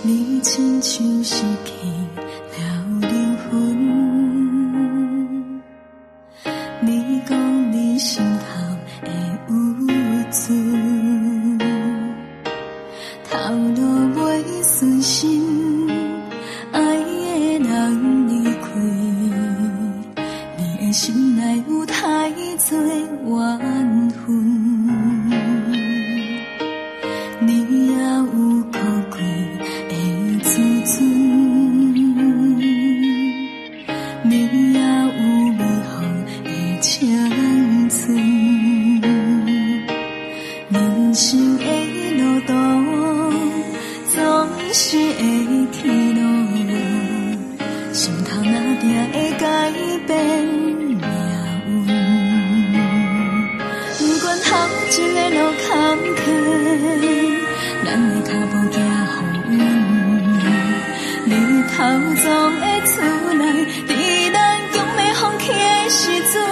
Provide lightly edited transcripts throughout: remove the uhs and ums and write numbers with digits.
你亲像是去了灵魂，你讲你心头的有存，头路袂顺心，爱的人离开，你的心内有太多怨恨。你也有可贵的自尊，你也有美好的青春。人生的路途总是会天路，心头若定会改变命运。不管头一个路坎坷，咱的脚步行好运，日头总会出来，在咱强要放弃的时阵，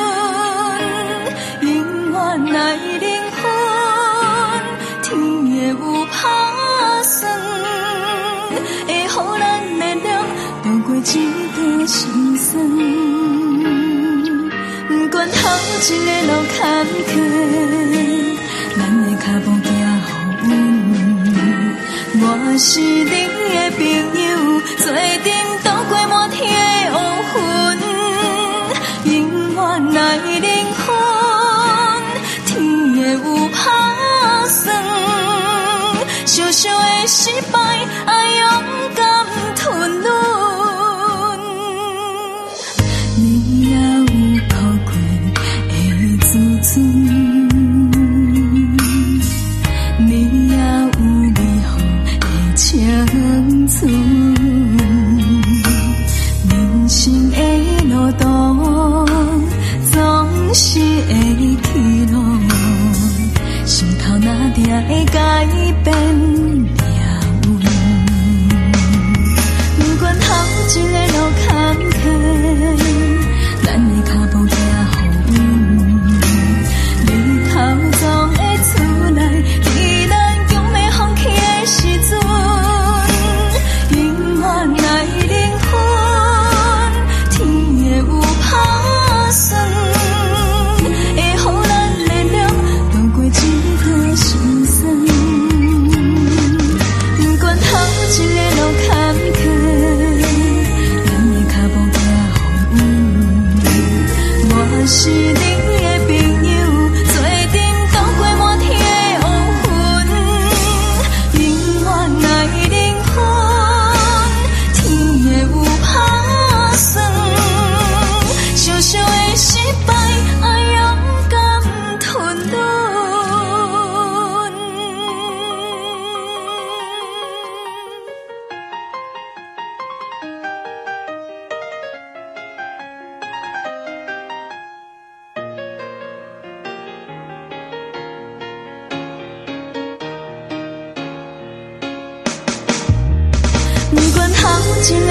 永远爱灵魂，天也有打算，会予咱力量度过这段心酸。不管头一个路坎坷，咱的脚步行好运。我是你的朋友，做阵度过满天的乌云，永远爱灵魂，天会有打算。小小的失败，爱勇敢吞忍。你也有可贵的自尊，你也有美好的青春。人生的路途总是会起落，心头若定会改变命运。不管头一个路坎坷，咱的脚步行好运，日头总会出来，在咱强要放弃的时阵，永远爱灵魂，天会有打算，会予咱力量度过这段心酸。不管头一个路坎坷，咱的脚步行好运。我是你的朋友，做阵度过满天的乌云，永远爱灵魂，天会有打算。小小的失败，爱勇敢吞忍。不管头一